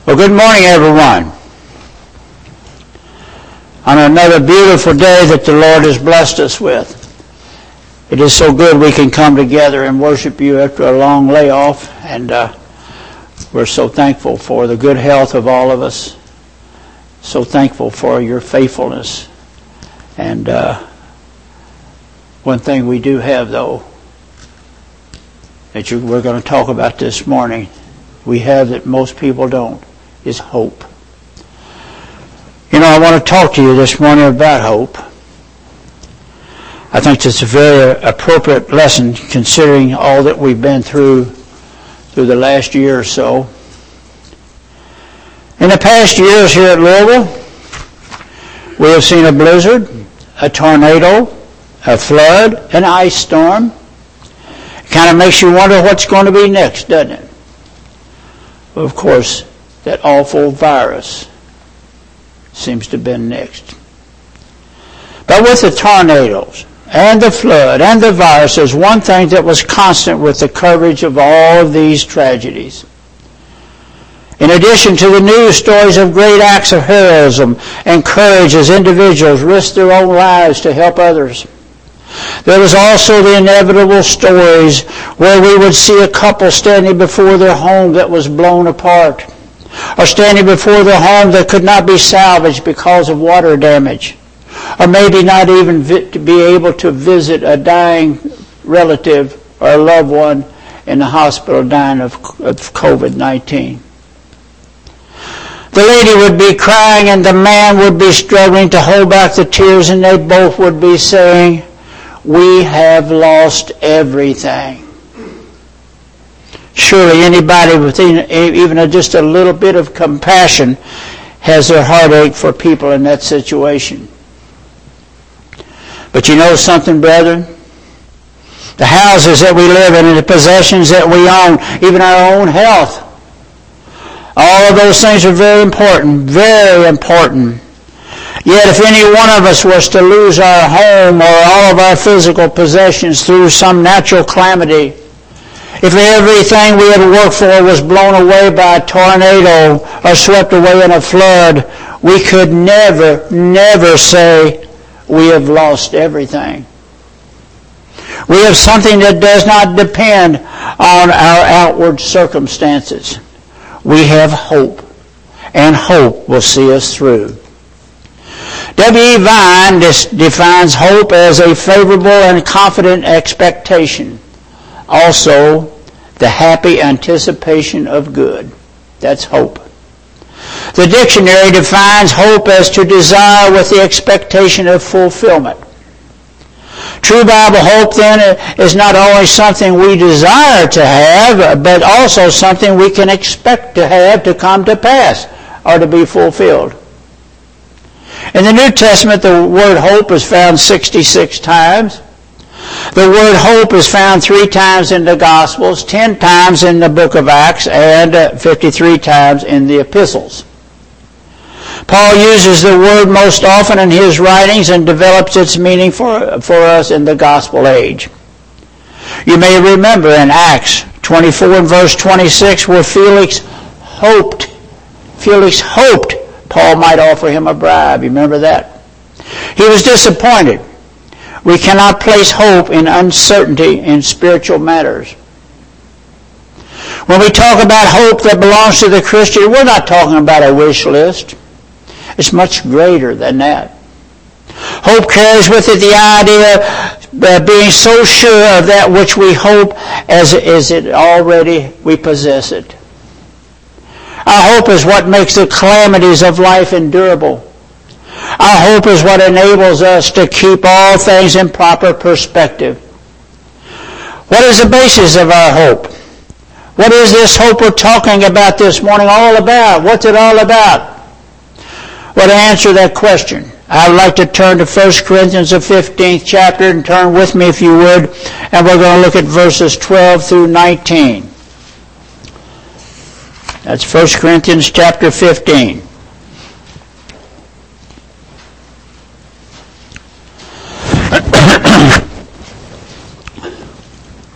Well, good morning, everyone. On another beautiful day that the Lord has blessed us with. It is so good we can come together and worship you after a long layoff, and we're so thankful for the good health of all of us. So thankful for your faithfulness. And one thing we do have, though, that we're going to talk about this morning, we have that most people don't, is hope. You know, I want to talk to you this morning about hope. I think it's a very appropriate lesson considering all that we've been through the last year or so. In the past years here at Louisville, we have seen a blizzard, a tornado, a flood, an ice storm. It kind of makes you wonder what's going to be next, doesn't it? Well, of course, that awful virus seems to have been next. But with the tornadoes and the flood and the virus, there's one thing that was constant with the coverage of all of these tragedies. In addition to the news stories of great acts of heroism and courage as individuals risked their own lives to help others, there was also the inevitable stories where we would see a couple standing before their home that was blown apart, or standing before their home that could not be salvaged because of water damage, or maybe not even to be able to visit a dying relative or a loved one in the hospital dying of COVID-19. The lady would be crying and the man would be struggling to hold back the tears, and they both would be saying, "We have lost everything." Surely anybody with even just a little bit of compassion has their heartache for people in that situation. But you know something, brethren? The houses that we live in and the possessions that we own, even our own health, all of those things are very important, very important. Yet if any one of us was to lose our home or all of our physical possessions through some natural calamity, if everything we had worked for was blown away by a tornado or swept away in a flood, we could never say we have lost everything. We have something that does not depend on our outward circumstances. We have hope, and hope will see us through. W.E. Vine defines hope as a favorable and confident expectation. Also, the happy anticipation of good. That's hope. The dictionary defines hope as to desire with the expectation of fulfillment. True Bible hope, then, is not only something we desire to have, but also something we can expect to have to come to pass or to be fulfilled. In the New Testament, the word hope is found 66 times. The word hope is found 3 times in the Gospels, 10 times in the book of Acts, and 53 times in the epistles. Paul uses the word most often in his writings and develops its meaning for us in the gospel age. You may remember in Acts 24 and verse 26 where Felix hoped Paul might offer him a bribe. You remember that? He was disappointed. We cannot place hope in uncertainty in spiritual matters. When we talk about hope that belongs to the Christian, we're not talking about a wish list. It's much greater than that. Hope carries with it the idea of being so sure of that which we hope as it already we possess it. Our hope is what makes the calamities of life endurable. Our hope is what enables us to keep all things in proper perspective. What is the basis of our hope? What is this hope we're talking about this morning all about? What's it all about? Well, to answer that question, I would like to turn to 1 Corinthians, the 15th chapter, and turn with me if you would, and we're going to look at verses 12 through 19. That's 1 Corinthians chapter 15.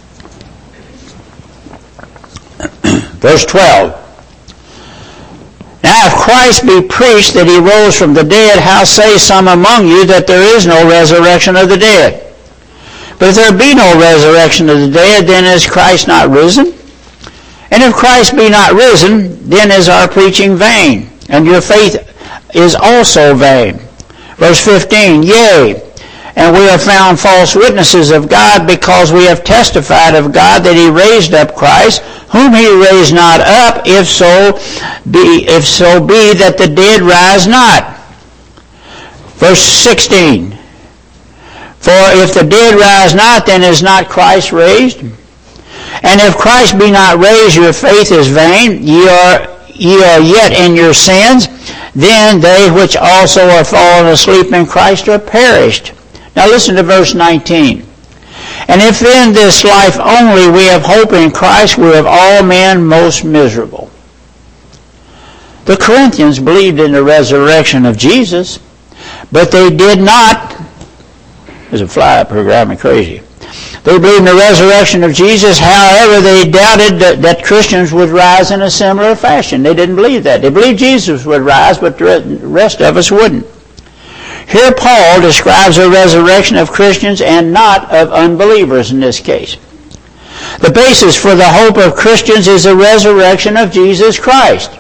Verse 12. Now if Christ be preached that he rose from the dead, how say some among you that there is no resurrection of the dead? But if there be no resurrection of the dead, then is Christ not risen? And if Christ be not risen, then is our preaching vain, and your faith is also vain. Verse 15, Yea, and we have found false witnesses of God, because we have testified of God that he raised up Christ, whom he raised not up, if so be that the dead rise not. Verse 16, For if the dead rise not, then is not Christ raised? And if Christ be not raised, your faith is vain, ye are yet in your sins, then they which also are fallen asleep in Christ are perished. Now listen to verse 19. And if in this life only we have hope in Christ, we are of all men most miserable. The Corinthians believed in the resurrection of Jesus, but they did not. There's a fly up here driving me crazy. They believed in the resurrection of Jesus. However, they doubted that Christians would rise in a similar fashion. They didn't believe that. They believed Jesus would rise, but the rest of us wouldn't. Here Paul describes a resurrection of Christians and not of unbelievers in this case. The basis for the hope of Christians is the resurrection of Jesus Christ.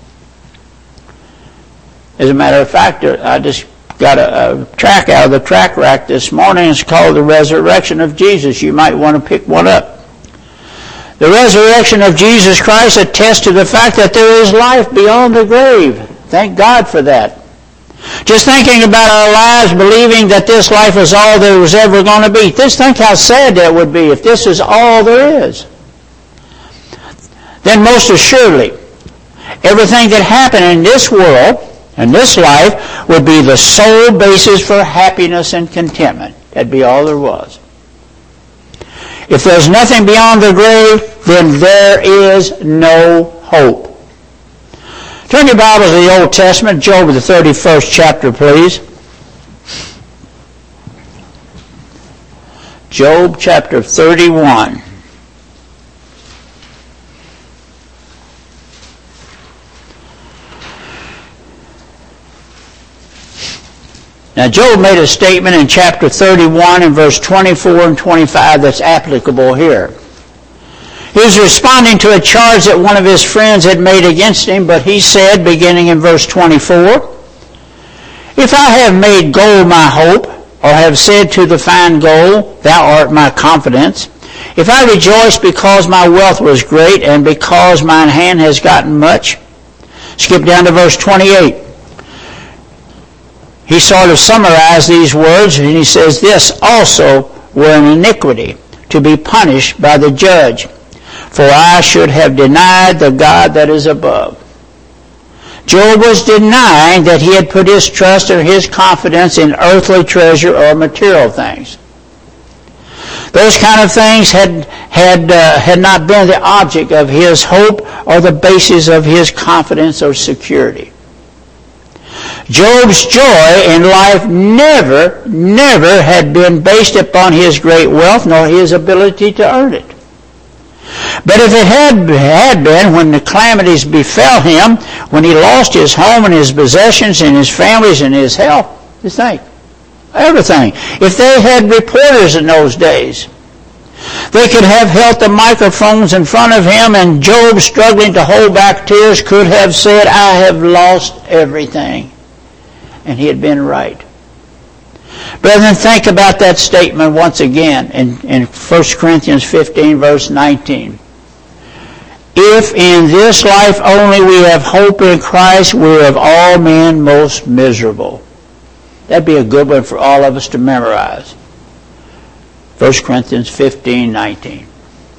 As a matter of fact, I just got a track out of the track rack this morning. It's called The Resurrection of Jesus. You might want to pick one up. The resurrection of Jesus Christ attests to the fact that there is life beyond the grave. Thank God for that. Just thinking about our lives, believing that this life is all there was ever going to be. Just think how sad that would be if this is all there is. Then most assuredly, everything that happened in this world and this life would be the sole basis for happiness and contentment. That'd be all there was. If there's nothing beyond the grave, then there is no hope. Turn your Bibles to the Old Testament, Job, the 31st chapter, please. Job chapter 31. Now, Job made a statement in chapter 31 and verse 24 and 25 that's applicable here. He was responding to a charge that one of his friends had made against him, but he said, beginning in verse 24, If I have made gold my hope, or have said to the fine gold, Thou art my confidence, if I rejoice because my wealth was great, and because mine hand has gotten much. Skip down to verse 28. He sort of summarized these words, and he says, This also were an iniquity, to be punished by the judge. For I should have denied the God that is above. Job was denying that he had put his trust or his confidence in earthly treasure or material things. Those kind of things had not been the object of his hope or the basis of his confidence or security. Job's joy in life never had been based upon his great wealth nor his ability to earn it. But if it had been when the calamities befell him, when he lost his home and his possessions and his families and his health, just think, everything. If they had reporters in those days, they could have held the microphones in front of him, and Job, struggling to hold back tears, could have said, I have lost everything. And he had been right. Brethren, think about that statement once again in 1 Corinthians 15, verse 19. If in this life only we have hope in Christ, we are of all men most miserable. That'd be a good one for all of us to memorize. 1 Corinthians 15, 19.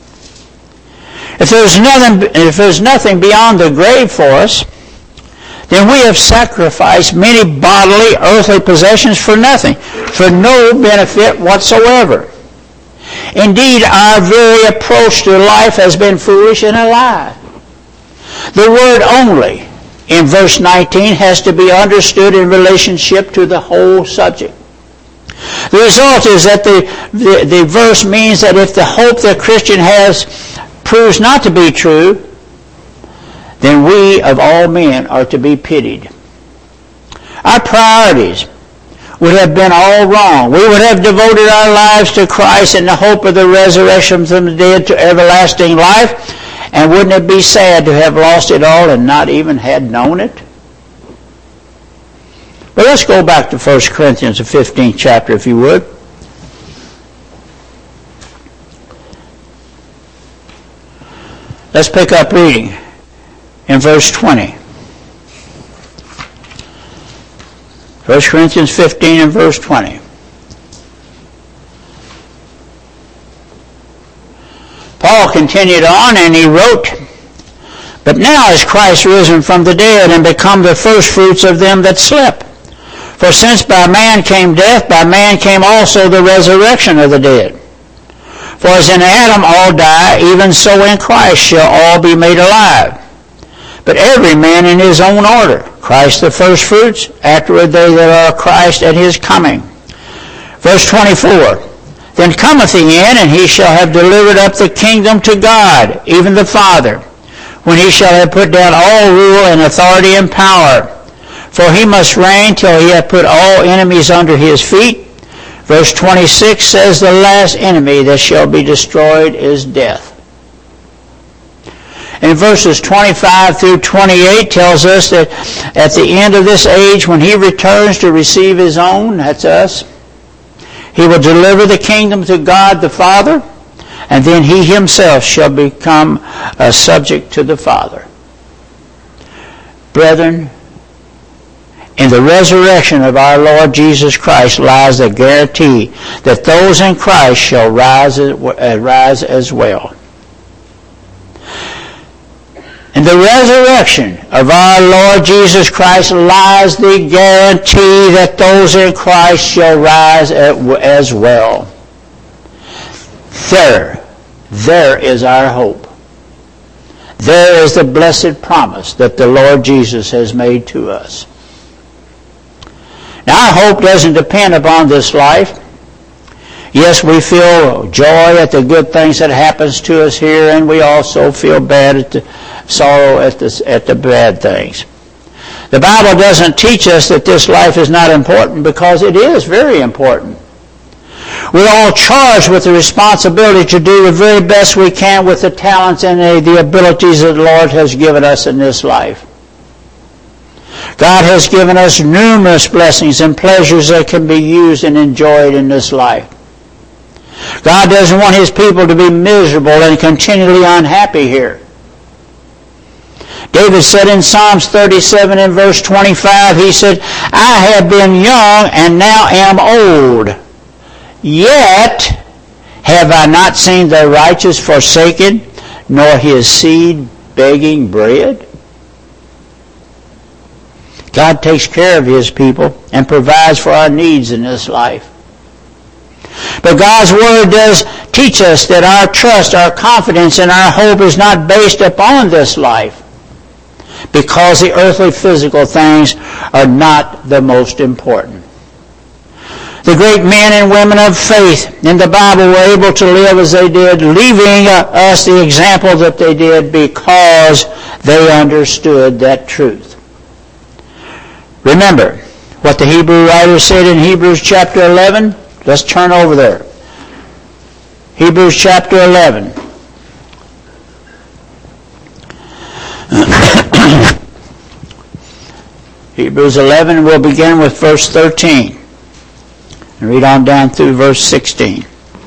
If there's nothing beyond the grave for us, then we have sacrificed many bodily, earthly possessions for nothing, for no benefit whatsoever. Indeed, our very approach to life has been foolish and a lie. The word only in verse 19 has to be understood in relationship to the whole subject. The result is that the verse means that if the hope the Christian has proves not to be true, then we of all men are to be pitied. Our priorities would have been all wrong. We would have devoted our lives to Christ in the hope of the resurrection from the dead to everlasting life. And wouldn't it be sad to have lost it all and not even had known it? But let's go back to 1 Corinthians, the 15th chapter, if you would. Let's pick up reading in verse 20. 1 Corinthians 15 and verse 20. Paul continued on and he wrote, "But now is Christ risen from the dead and become the firstfruits of them that slept. For since by man came death, by man came also the resurrection of the dead. For as in Adam all die, even so in Christ shall all be made alive. But every man in his own order, Christ the firstfruits, afterward they that are Christ at his coming." Verse 24, "Then cometh the end, and he shall have delivered up the kingdom to God, even the Father, when he shall have put down all rule and authority and power. For he must reign till he hath put all enemies under his feet." Verse 26 says, "The last enemy that shall be destroyed is death." In verses 25 through 28 tells us that at the end of this age, when he returns to receive his own, that's us, he will deliver the kingdom to God the Father, and then he himself shall become subject to the Father. Brethren, in the resurrection of our Lord Jesus Christ lies the guarantee that those in Christ shall rise as well. In the resurrection of our Lord Jesus Christ lies the guarantee that those in Christ shall rise as well. There is our hope. There is the blessed promise that the Lord Jesus has made to us. Now, our hope doesn't depend upon this life. Yes, we feel joy at the good things that happens to us here, and we also feel bad at the sorrow at the bad things. The Bible doesn't teach us that this life is not important, because it is very important. We're all charged with the responsibility to do the very best we can with the talents and the abilities that the Lord has given us in this life. God has given us numerous blessings and pleasures that can be used and enjoyed in this life. God doesn't want his people to be miserable and continually unhappy here. David said in Psalms 37 and verse 25, he said, "I have been young and now am old. Yet have I not seen the righteous forsaken, nor his seed begging bread." God takes care of his people and provides for our needs in this life. But God's Word does teach us that our trust, our confidence, and our hope is not based upon this life, because the earthly physical things are not the most important. The great men and women of faith in the Bible were able to live as they did, leaving us the example that they did because they understood that truth. Remember what the Hebrew writer said in Hebrews chapter 11? Let's turn over there. Hebrews chapter 11. Hebrews 11, we'll begin with verse 13. And read on down through verse 16.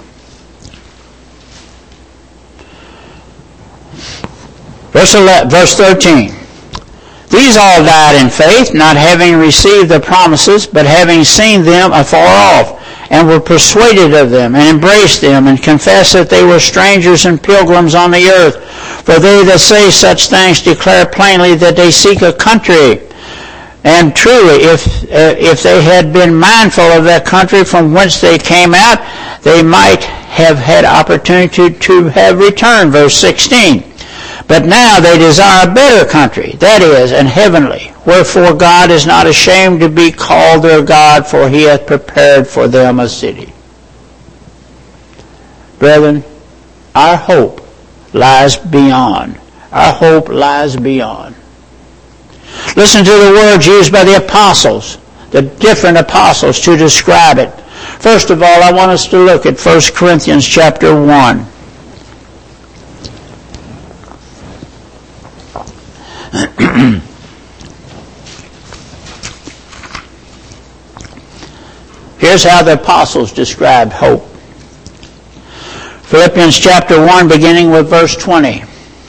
Verse 13. "These all died in faith, not having received the promises, but having seen them afar off, and were persuaded of them, and embraced them, and confessed that they were strangers and pilgrims on the earth. For they that say such things declare plainly that they seek a country. And truly, if they had been mindful of that country from whence they came out, they might have had opportunity to have returned." Verse 16. "But now they desire a better country, that is, an heavenly. Wherefore God is not ashamed to be called their God, for he hath prepared for them a city." Brethren, our hope lies beyond Our hope lies beyond. Listen to the words used by the apostles, the different apostles, to describe it. First of all, I want us to look at 1 Corinthians chapter 1. Here's how the apostles described hope. Philippians chapter 1, beginning with verse 20.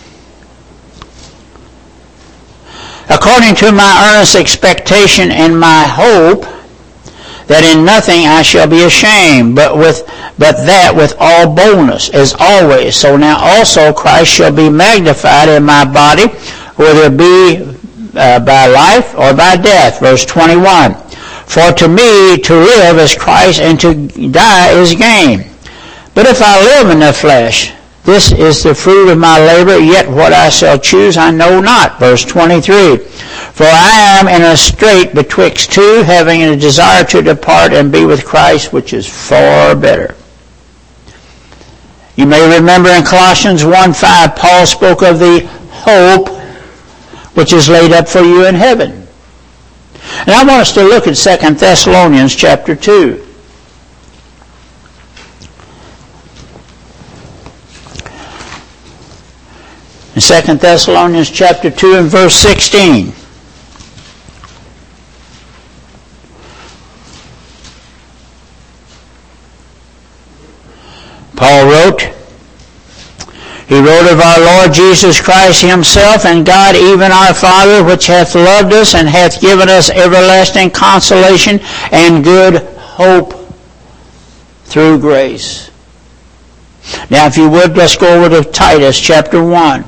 According to my earnest expectation and my hope, that in nothing I shall be ashamed, but that with all boldness, as always. So now also Christ shall be magnified in my body, whether it be by life or by death. Verse 21. For to me to live is Christ, and to die is gain. But if I live in the flesh, this is the fruit of my labor, yet what I shall choose I know not. Verse 23. For I am in a strait betwixt two, having a desire to depart and be with Christ, which is far better. You may remember in Colossians 1:5, Paul spoke of the hope which is laid up for you in heaven. And I want us to look at 2 Thessalonians chapter 2. In 2 Thessalonians chapter 2 and verse 16. Paul wrote, he wrote of our Lord Jesus Christ himself, and God even our Father, which hath loved us and hath given us everlasting consolation and good hope through grace. Now if you would, let's go over to Titus chapter 1.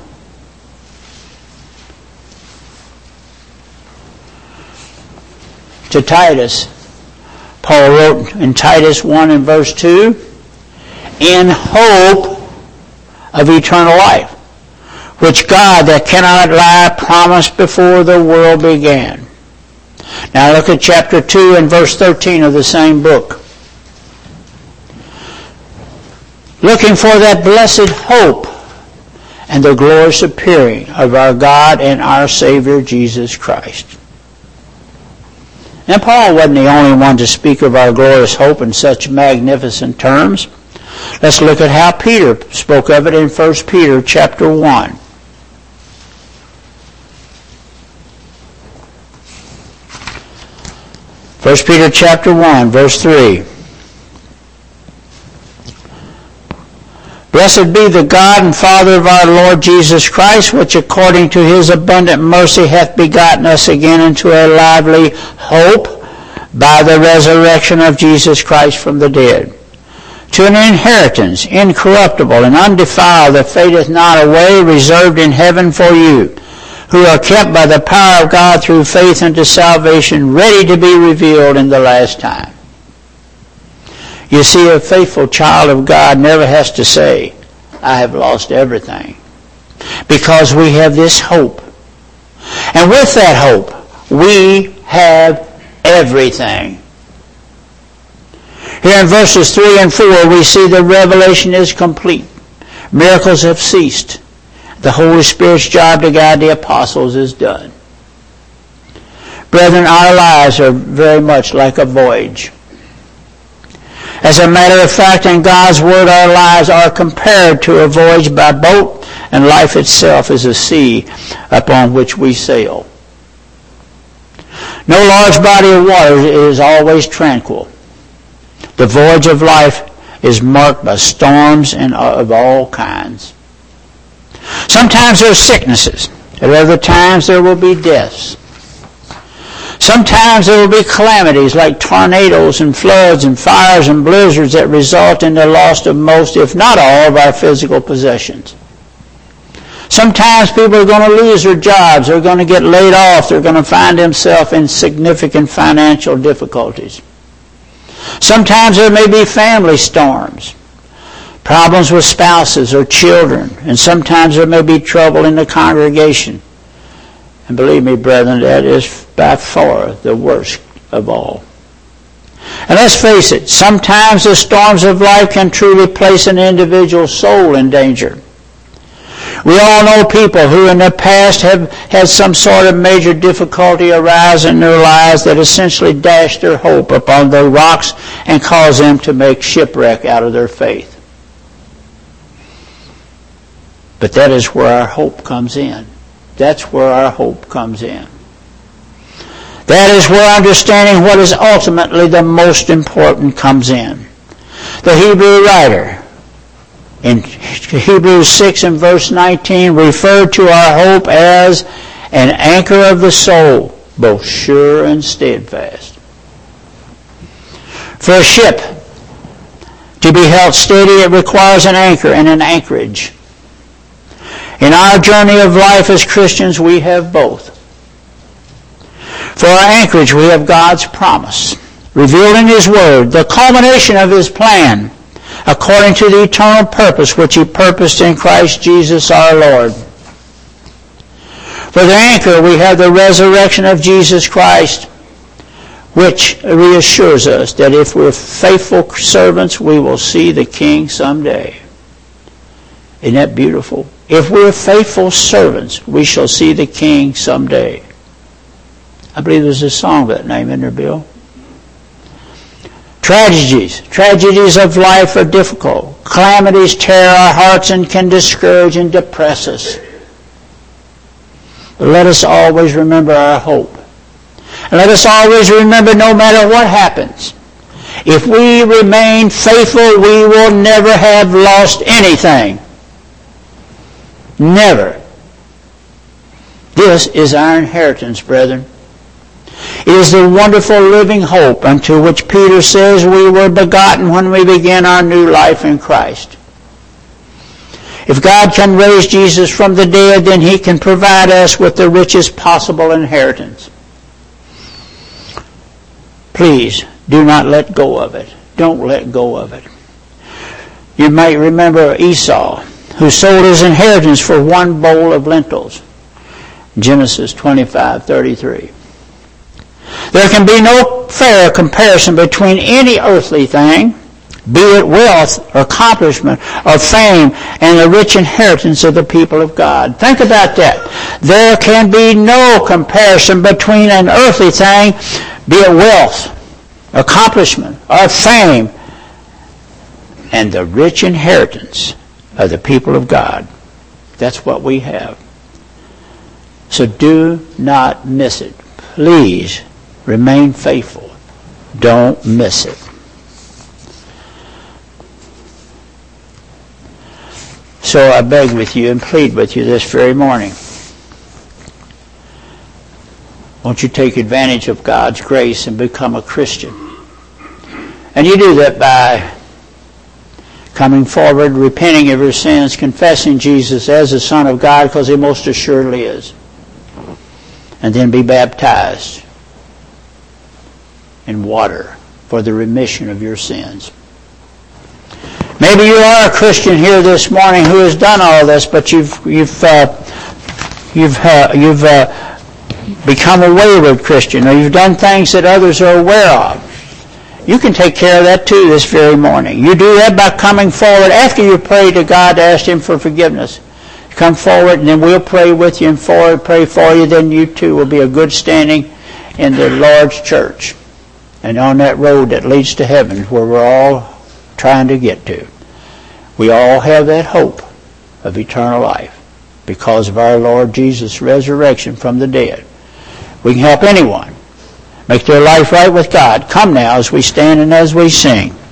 To Titus, Paul wrote in Titus 1 and verse 2, in hope of eternal life, which God that cannot lie promised before the world began. Now look at chapter 2 and verse 13 of the same book. Looking for that blessed hope and the glorious appearing of our God and our Savior Jesus Christ. And Paul wasn't the only one to speak of our glorious hope in such magnificent terms. Let's look at how Peter spoke of it in 1 Peter chapter 1. 1 Peter chapter 1, verse 3. Blessed be the God and Father of our Lord Jesus Christ, which according to his abundant mercy hath begotten us again into a lively hope by the resurrection of Jesus Christ from the dead, to an inheritance incorruptible and undefiled that fadeth not away, reserved in heaven for you, who are kept by the power of God through faith unto salvation, ready to be revealed in the last time. You see, a faithful child of God never has to say, I have lost everything, because we have this hope. And with that hope, we have everything. Here in verses 3 and 4, we see the revelation is complete. Miracles have ceased. The Holy Spirit's job to guide the apostles is done. Brethren, our lives are very much like a voyage. As a matter of fact, in God's Word, our lives are compared to a voyage by boat, and life itself is a sea upon which we sail. No large body of water is always tranquil. The voyage of life is marked by storms and of all kinds. Sometimes there are sicknesses. At other times there will be deaths. Sometimes there will be calamities like tornadoes and floods and fires and blizzards that result in the loss of most, if not all, of our physical possessions. Sometimes people are going to lose their jobs. They're going to get laid off. They're going to find themselves in significant financial difficulties. Sometimes there may be family storms, problems with spouses or children, and sometimes there may be trouble in the congregation. And believe me, brethren, that is by far the worst of all. And let's face it, sometimes the storms of life can truly place an individual's soul in danger. We all know people who in the past have had some sort of major difficulty arise in their lives that essentially dashed their hope upon the rocks and caused them to make shipwreck out of their faith. But that is where our hope comes in. That's where our hope comes in. That is where understanding what is ultimately the most important comes in. The Hebrew writer in Hebrews 6 and verse 19 referred to our hope as an anchor of the soul, both sure and steadfast. For a ship to be held steady, it requires an anchor and an anchorage. In our journey of life as Christians, we have both. For our anchorage, we have God's promise, revealed in His Word, the culmination of His plan, according to the eternal purpose which He purposed in Christ Jesus our Lord. For the anchor, we have the resurrection of Jesus Christ, which reassures us that if we're faithful servants, we will see the King someday. Isn't that beautiful? If we're faithful servants, we shall see the King someday. I believe there's a song of that name in there, Bill. Tragedies of life are difficult. Calamities tear our hearts and can discourage and depress us. But let us always remember our hope. And let us always remember, no matter what happens, if we remain faithful, we will never have lost anything. Never. This is our inheritance, brethren. It is the wonderful living hope unto which Peter says we were begotten when we began our new life in Christ. If God can raise Jesus from the dead, then He can provide us with the richest possible inheritance. Please, do not let go of it. Don't let go of it. You might remember Esau, who sold his inheritance for one bowl of lentils. Genesis 25:33. There can be no fair comparison between any earthly thing, be it wealth or accomplishment or fame, and the rich inheritance of the people of God. Think about that. There can be no comparison between an earthly thing, be it wealth, accomplishment, or fame, and the rich inheritance of the people of God. That's what we have. So do not miss it. Please remain faithful. Don't miss it. So I beg with you and plead with you this very morning. Won't you take advantage of God's grace and become a Christian? And you do that by coming forward, repenting of your sins, confessing Jesus as the Son of God, because He most assuredly is. And then be baptized in water for the remission of your sins. Maybe you are a Christian here this morning who has done all this, but you've become a wayward Christian, or you've done things that others are aware of. You can take care of that too this very morning. You do that by coming forward after you pray to God to ask Him for forgiveness. Come forward, and then we'll pray with you and pray for you. Then you too will be a good standing in the Lord's church and on that road that leads to heaven, where we're all trying to get to. We all have that hope of eternal life because of our Lord Jesus' resurrection from the dead. We can help anyone make their life right with God. Come now as we stand and as we sing.